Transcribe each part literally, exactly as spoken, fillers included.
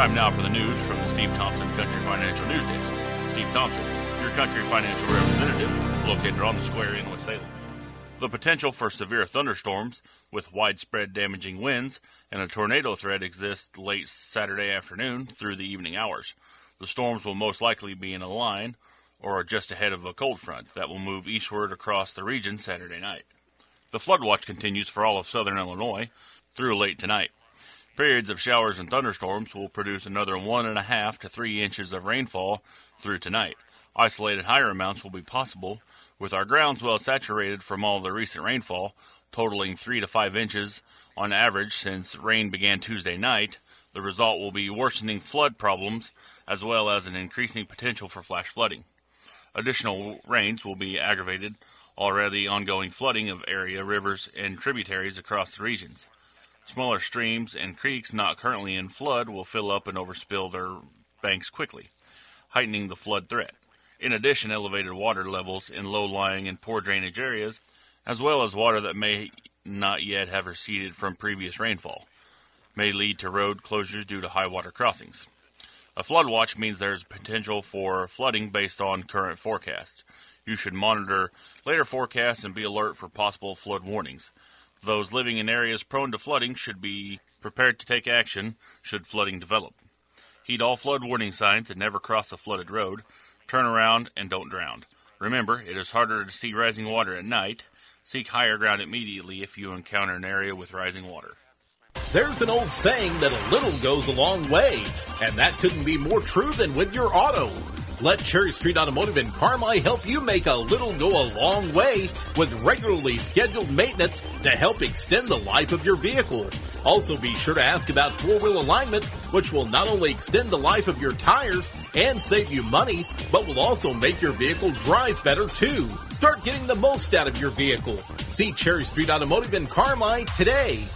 Time now for the news from the Steve Thompson Country Financial News Desk. Steve Thompson, your country financial representative, located on the square in West Salem. The potential for severe thunderstorms with widespread damaging winds and a tornado threat exists late Saturday afternoon through the evening hours. The storms will most likely be in a line or just ahead of a cold front that will move eastward across the region Saturday night. The flood watch continues for all of southern Illinois through late tonight. Periods of showers and thunderstorms will produce another one and a half to three inches of rainfall through tonight. Isolated higher amounts will be possible, with our grounds well saturated from all the recent rainfall, totaling three to five inches on average since rain began Tuesday night. The result will be worsening flood problems as well as an increasing potential for flash flooding. Additional rains will be aggravated already ongoing flooding of area rivers and tributaries across the regions. Smaller streams and creeks not currently in flood will fill up and overspill their banks quickly, heightening the flood threat. In addition, elevated water levels in low-lying and poor drainage areas, as well as water that may not yet have receded from previous rainfall, may lead to road closures due to high water crossings. A flood watch means there's potential for flooding based on current forecasts. You should monitor later forecasts and be alert for possible flood warnings. Those living in areas prone to flooding should be prepared to take action should flooding develop. Heed all flood warning signs and never cross a flooded road. Turn around and don't drown. Remember, it is harder to see rising water at night. Seek higher ground immediately if you encounter an area with rising water. There's an old saying that a little goes a long way, and that couldn't be more true than with your auto. Let Cherry Street Automotive in Carmi help you make a little go a long way with regularly scheduled maintenance to help extend the life of your vehicle. Also be sure to ask about four-wheel alignment, which will not only extend the life of your tires and save you money, but will also make your vehicle drive better too. Start getting the most out of your vehicle. See Cherry Street Automotive in Carmi today.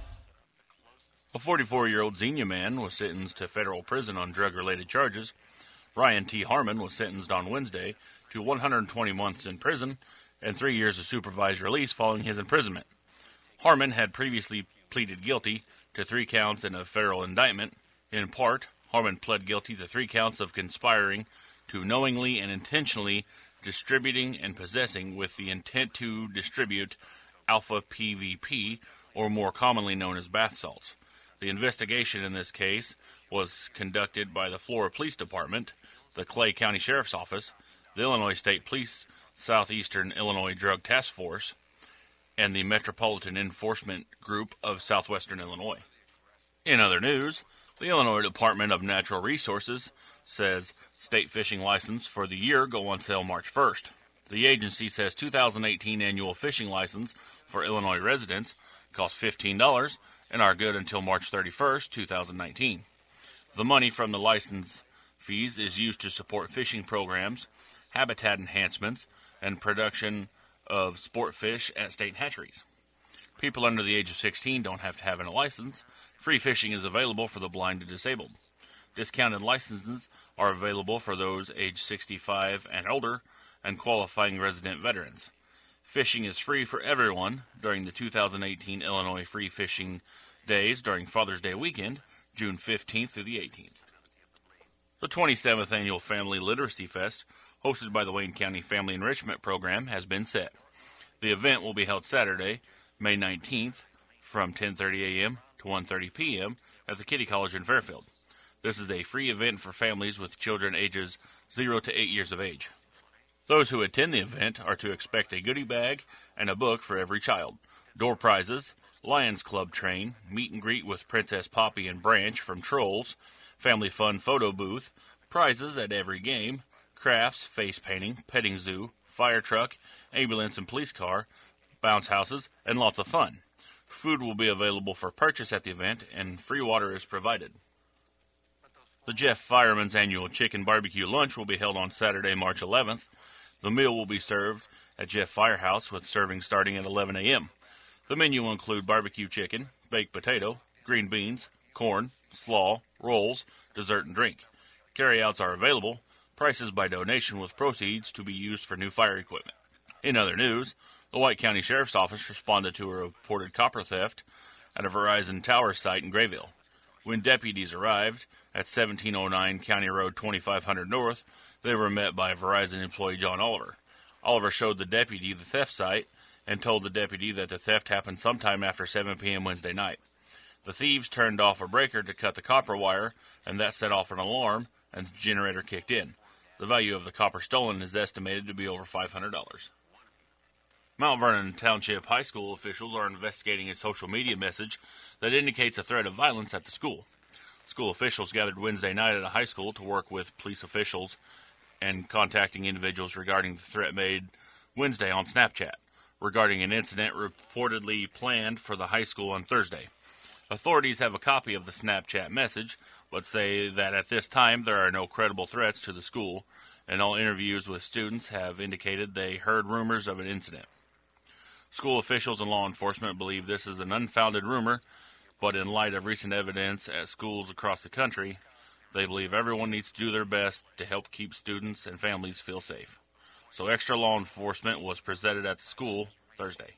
A forty-four-year-old Xenia man was sentenced to federal prison on drug-related charges. Ryan T. Harmon was sentenced on Wednesday to one hundred twenty months in prison and three years of supervised release following his imprisonment. Harmon had previously pleaded guilty to three counts in a federal indictment. In part, Harmon pled guilty to three counts of conspiring to knowingly and intentionally distributing and possessing with the intent to distribute alpha P V P, or more commonly known as bath salts. The investigation in this case was conducted by the Flora Police Department, the Clay County Sheriff's Office, the Illinois State Police Southeastern Illinois Drug Task Force, and the Metropolitan Enforcement Group of Southwestern Illinois. In other news, the Illinois Department of Natural Resources says state fishing license for the year go on sale March first. The agency says two thousand eighteen annual fishing license for Illinois residents costs fifteen dollars and are good until March thirty-first, two thousand nineteen. The money from the license fees is used to support fishing programs, habitat enhancements, and production of sport fish at state hatcheries. People under the age of sixteen don't have to have a license. Free fishing is available for the blind and disabled. Discounted licenses are available for those aged sixty-five and older and qualifying resident veterans. Fishing is free for everyone during the two thousand eighteen Illinois Free Fishing Days during Father's Day weekend, June fifteenth through the eighteenth. The twenty-seventh Annual Family Literacy Fest, hosted by the Wayne County Family Enrichment Program, has been set. The event will be held Saturday, May nineteenth, from ten thirty a.m. to one thirty p.m. at the Kitty College in Fairfield. This is a free event for families with children ages zero to eight years of age. Those who attend the event are to expect a goodie bag and a book for every child, door prizes, Lions Club train, meet and greet with Princess Poppy and Branch from Trolls, family fun photo booth, prizes at every game, crafts, face painting, petting zoo, fire truck, ambulance and police car, bounce houses, and lots of fun. Food will be available for purchase at the event, and free water is provided. The Jeff Fireman's annual chicken barbecue lunch will be held on Saturday, March eleventh. The meal will be served at Jeff Firehouse with serving starting at eleven a.m. The menu will include barbecue chicken, baked potato, green beans, corn, slaw, rolls, dessert, and drink. Carryouts are available. Prices by donation with proceeds to be used for new fire equipment. In other news, the White County Sheriff's Office responded to a reported copper theft at a Verizon Tower site in Grayville. When deputies arrived, at seventeen oh nine County Road twenty-five hundred North, they were met by Verizon employee John Oliver. Oliver showed the deputy the theft site and told the deputy that the theft happened sometime after seven p.m. Wednesday night. The thieves turned off a breaker to cut the copper wire, and that set off an alarm, and the generator kicked in. The value of the copper stolen is estimated to be over five hundred dollars. Mount Vernon Township High School officials are investigating a social media message that indicates a threat of violence at the school. School officials gathered Wednesday night at a high school to work with police officials and contacting individuals regarding the threat made Wednesday on Snapchat, regarding an incident reportedly planned for the high school on Thursday. Authorities have a copy of the Snapchat message, but say that at this time there are no credible threats to the school, and all interviews with students have indicated they heard rumors of an incident. School officials and law enforcement believe this is an unfounded rumor, but in light of recent evidence at schools across the country, they believe everyone needs to do their best to help keep students and families feel safe. So extra law enforcement was presented at the school Thursday.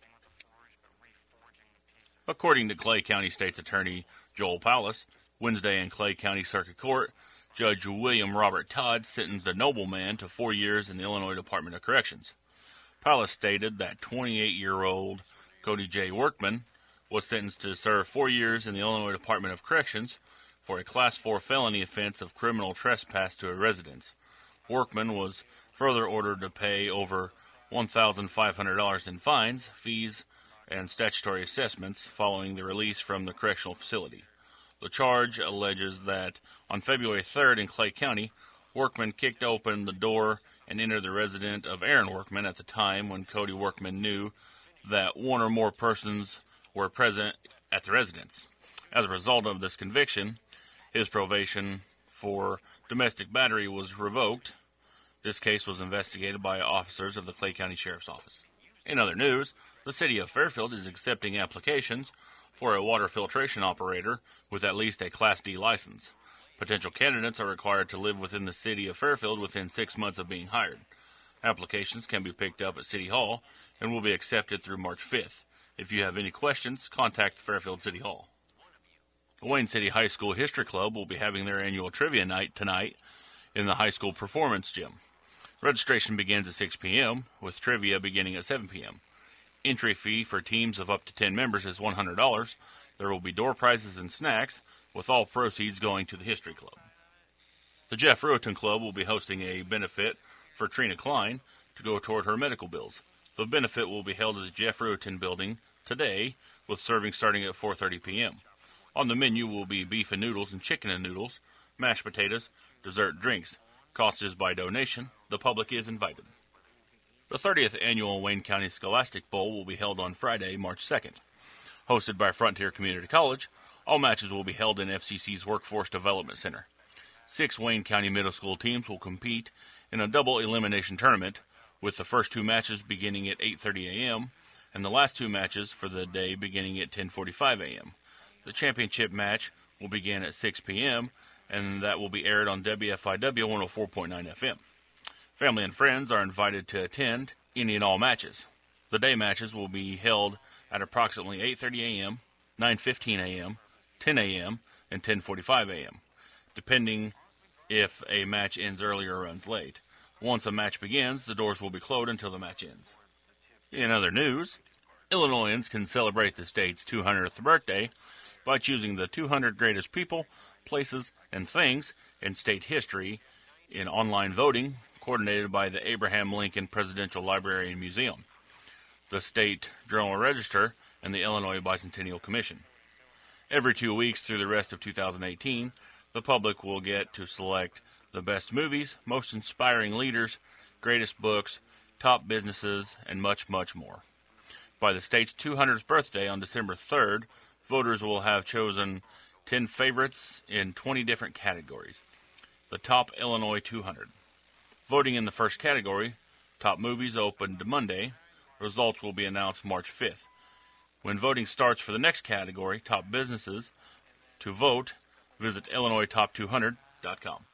According to Clay County State's Attorney Joel Powless, Wednesday in Clay County Circuit Court, Judge William Robert Todd sentenced a nobleman to four years in the Illinois Department of Corrections. Powless stated that twenty-eight-year-old Cody J. Workman was sentenced to serve four years in the Illinois Department of Corrections for a Class four felony offense of criminal trespass to a residence. Workman was further ordered to pay over one thousand five hundred dollars in fines, fees, and statutory assessments following the release from the correctional facility. The charge alleges that on February third in Clay County, Workman kicked open the door and entered the residence of Aaron Workman at the time when Cody Workman knew that one or more persons were present at the residence. As a result of this conviction, his probation for domestic battery was revoked. This case was investigated by officers of the Clay County Sheriff's Office. In other news, the city of Fairfield is accepting applications for a water filtration operator with at least a Class D license. Potential candidates are required to live within the city of Fairfield within six months of being hired. Applications can be picked up at City Hall and will be accepted through March fifth. If you have any questions, contact Fairfield City Hall. The Wayne City High School History Club will be having their annual trivia night tonight in the high school performance gym. Registration begins at six p.m., with trivia beginning at seven p.m. Entry fee for teams of up to ten members is one hundred dollars. There will be door prizes and snacks, with all proceeds going to the History Club. The Jeff Rueton Club will be hosting a benefit for Trina Klein to go toward her medical bills. The benefit will be held at the Jeff Rueton building today, with serving starting at four thirty p.m. On the menu will be beef and noodles and chicken and noodles, mashed potatoes, dessert, drinks. Cost is by donation. The public is invited. The thirtieth Annual Wayne County Scholastic Bowl will be held on Friday, March second. Hosted by Frontier Community College, all matches will be held in F C C's Workforce Development Center. Six Wayne County middle school teams will compete in a double elimination tournament, with the first two matches beginning at eight thirty a.m. and the last two matches for the day beginning at ten forty-five a.m. The championship match will begin at six p.m., and that will be aired on W F I W one oh four point nine F M. Family and friends are invited to attend any and all matches. The day matches will be held at approximately eight thirty a.m., nine fifteen a.m., ten a.m., and ten forty-five a.m., depending if a match ends early or runs late. Once a match begins, the doors will be closed until the match ends. In other news, Illinoisans can celebrate the state's two hundredth birthday by choosing the two hundred greatest people, places, and things in state history in online voting coordinated by the Abraham Lincoln Presidential Library and Museum, the State Journal-Register, and the Illinois Bicentennial Commission. Every two weeks through the rest of two thousand eighteen, the public will get to select the best movies, most inspiring leaders, greatest books, top businesses, and much, much more. By the state's two hundredth birthday on December third, voters will have chosen ten favorites in twenty different categories. The top Illinois two hundred. Voting in the first category, top movies, opened Monday. Results will be announced March fifth. When voting starts for the next category, top businesses, to vote, visit Illinois top two hundred dot com.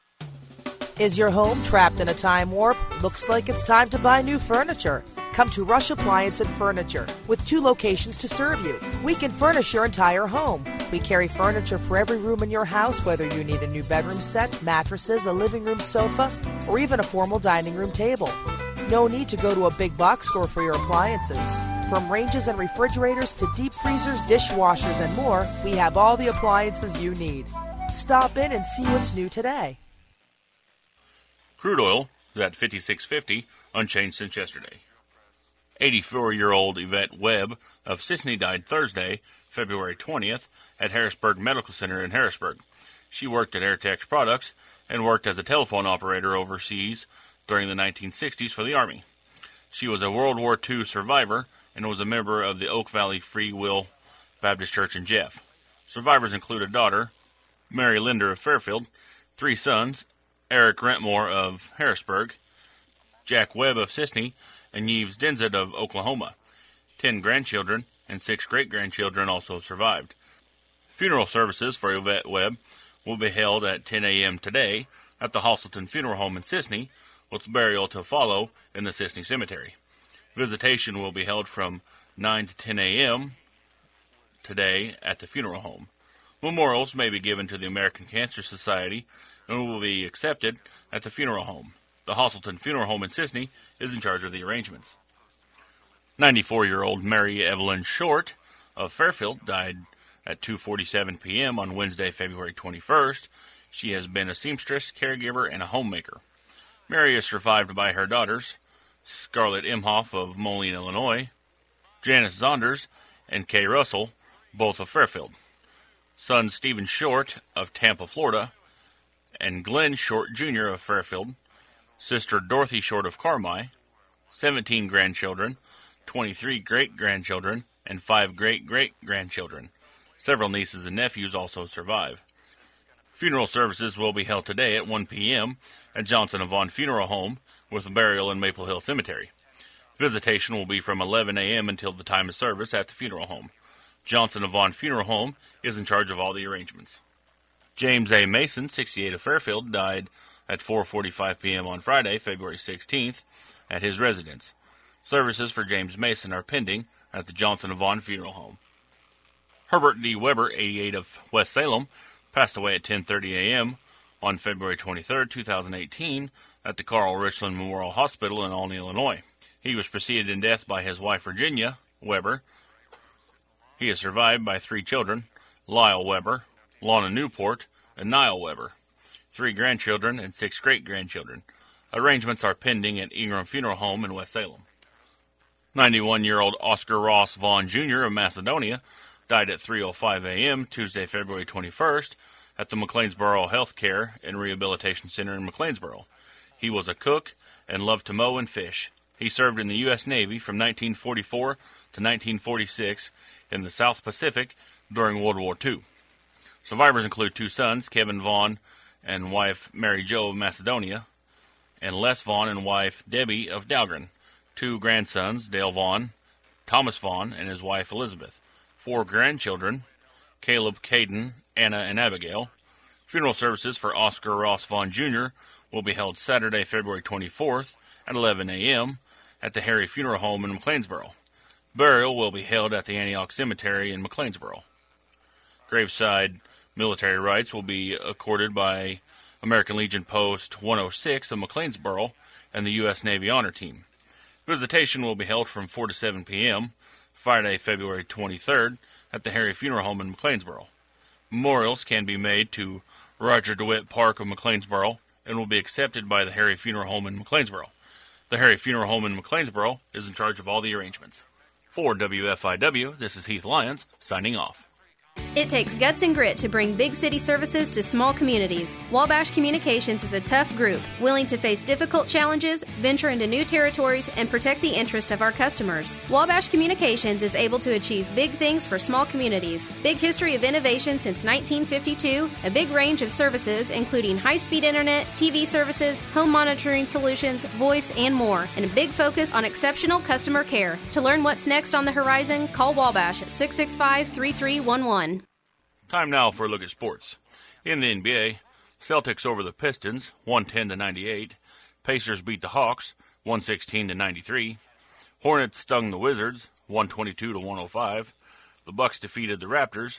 Is your home trapped in a time warp? Looks like it's time to buy new furniture. Come to Rush Appliance and Furniture with two locations to serve you. We can furnish your entire home. We carry furniture for every room in your house, whether you need a new bedroom set, mattresses, a living room sofa, or even a formal dining room table. No need to go to a big box store for your appliances. From ranges and refrigerators to deep freezers, dishwashers, and more, we have all the appliances you need. Stop in and see what's new today. Crude oil is at fifty-six fifty, unchanged since yesterday. eighty-four-year-old Yvette Webb of Sisney died Thursday, February twentieth, at Harrisburg Medical Center in Harrisburg. She worked at Airtex Products and worked as a telephone operator overseas during the nineteen sixties for the Army. She was a World War Two survivor and was a member of the Oak Valley Free Will Baptist Church in Jeff. Survivors include a daughter, Mary Linder of Fairfield, three sons, Eric Rentmore of Harrisburg, Jack Webb of Sisney, and Yves Denzit of Oklahoma. Ten grandchildren and six great-grandchildren also survived. Funeral services for Yvette Webb will be held at ten a.m. today at the Hostleton Funeral Home in Sisney, with burial to follow in the Sisney Cemetery. Visitation will be held from nine to ten a.m. today at the funeral home. Memorials may be given to the American Cancer Society and will be accepted at the funeral home. The Hostleton Funeral Home in Sisney is in charge of the arrangements. ninety-four-year-old Mary Evelyn Short of Fairfield died at two forty-seven p.m. on Wednesday, February twenty-first. She has been a seamstress, caregiver, and a homemaker. Mary is survived by her daughters, Scarlett Imhoff of Moline, Illinois, Janice Zonders, and Kay Russell, both of Fairfield. Son Stephen Short of Tampa, Florida, and Glenn Short, Junior of Fairfield, sister Dorothy Short of Carmi, seventeen grandchildren, twenty-three great-grandchildren, and five great-great-grandchildren. Several nieces and nephews also survive. Funeral services will be held today at one p.m. at Johnson and Vaughn Funeral Home, with burial in Maple Hill Cemetery. Visitation will be from eleven a.m. until the time of service at the funeral home. Johnson and Vaughn Funeral Home is in charge of all the arrangements. James A. Mason, sixty-eight of Fairfield, died at four forty-five p.m. on Friday, February sixteenth, at his residence. Services for James Mason are pending at the Johnson and Vaughn Funeral Home. Herbert D. Weber, eighty-eight of West Salem, passed away at ten thirty a.m. on February twenty-third, two thousand eighteen, at the Carl Richland Memorial Hospital in Olney, Illinois. He was preceded in death by his wife, Virginia Weber. He is survived by three children, Lyle Weber, Lana Newport, and Niall Weber, three grandchildren, and six great-grandchildren. Arrangements are pending at Ingram Funeral Home in West Salem. ninety-one-year-old Oscar Ross Vaughn, Junior of Macedonia, died at three oh five a.m. Tuesday, February twenty-first, at the McLeansboro Health Care and Rehabilitation Center in McLeansboro. He was a cook and loved to mow and fish. He served in the U S Navy from nineteen forty-four to nineteen forty-six in the South Pacific during World War Two. Survivors include two sons, Kevin Vaughn and wife Mary Jo of Macedonia, and Les Vaughn and wife Debbie of Dahlgren, two grandsons, Dale Vaughn, Thomas Vaughn, and his wife Elizabeth, four grandchildren, Caleb, Caden, Anna, and Abigail. Funeral services for Oscar Ross Vaughn, Junior will be held Saturday, February twenty-fourth at eleven a.m. at the Harry Funeral Home in McLeansboro. Burial will be held at the Antioch Cemetery in McLeansboro. Graveside military rights will be accorded by American Legion Post one oh six of McLeansboro and the U S Navy Honor Team. Visitation will be held from four to seven p.m. Friday, February twenty-third at the Harry Funeral Home in McLeansboro. Memorials can be made to Roger DeWitt Park of McLeansboro and will be accepted by the Harry Funeral Home in McLeansboro. The Harry Funeral Home in McLeansboro is in charge of all the arrangements. For W F I W, this is Heath Lyons, signing off. It takes guts and grit to bring big city services to small communities. Wabash Communications is a tough group, willing to face difficult challenges, venture into new territories, and protect the interest of our customers. Wabash Communications is able to achieve big things for small communities. Big history of innovation since nineteen fifty-two, a big range of services including high-speed internet, T V services, home monitoring solutions, voice, and more, and a big focus on exceptional customer care. To learn what's next on the horizon, call Wabash at six six five, three three one one. Time now for a look at sports. In the N B A, Celtics over the Pistons, one ten to ninety-eight. Pacers beat the Hawks, one sixteen to ninety-three. Hornets stung the Wizards, one twenty-two to one oh five. The Bucks defeated the Raptors,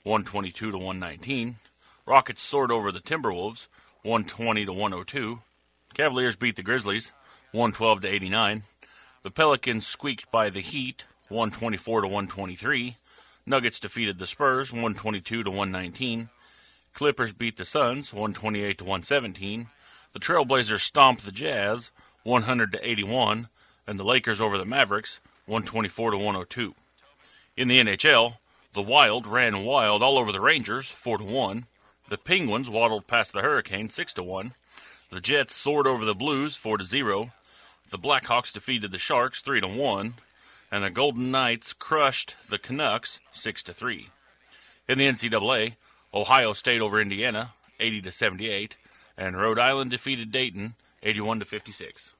one twenty-two to one nineteen. Rockets soared over the Timberwolves, one twenty to one oh two. Cavaliers beat the Grizzlies, one twelve to eighty-nine. The Pelicans squeaked by the Heat, one twenty-four to one twenty-three. Nuggets defeated the Spurs, one twenty-two to one nineteen. Clippers beat the Suns, one twenty-eight to one seventeen. The Trailblazers stomped the Jazz, one hundred to eighty-one, and the Lakers over the Mavericks, one twenty-four to one oh two. In the N H L, the Wild ran wild all over the Rangers, four to one. The Penguins waddled past the Hurricanes, six to one. The Jets soared over the Blues, four to zero. The Blackhawks defeated the Sharks, three to one. And the Golden Knights crushed the Canucks, six to three. In the N C double A, Ohio State over Indiana, eighty to seventy-eight, and Rhode Island defeated Dayton, eighty-one to fifty-six.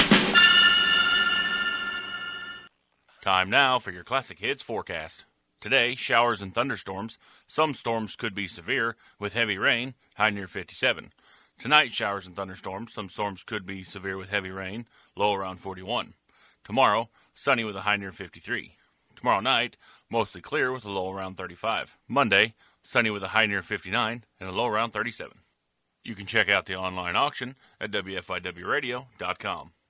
Time now for your Classic Hits forecast. Today, showers and thunderstorms. Some storms could be severe, with heavy rain, high near fifty-seven. Tonight, showers and thunderstorms. Some storms could be severe with heavy rain, low around forty-one. Tomorrow, sunny with a high near fifty-three. Tomorrow night, mostly clear with a low around thirty-five. Monday, sunny with a high near fifty-nine and a low around thirty-seven. You can check out the online auction at W F I W radio dot com.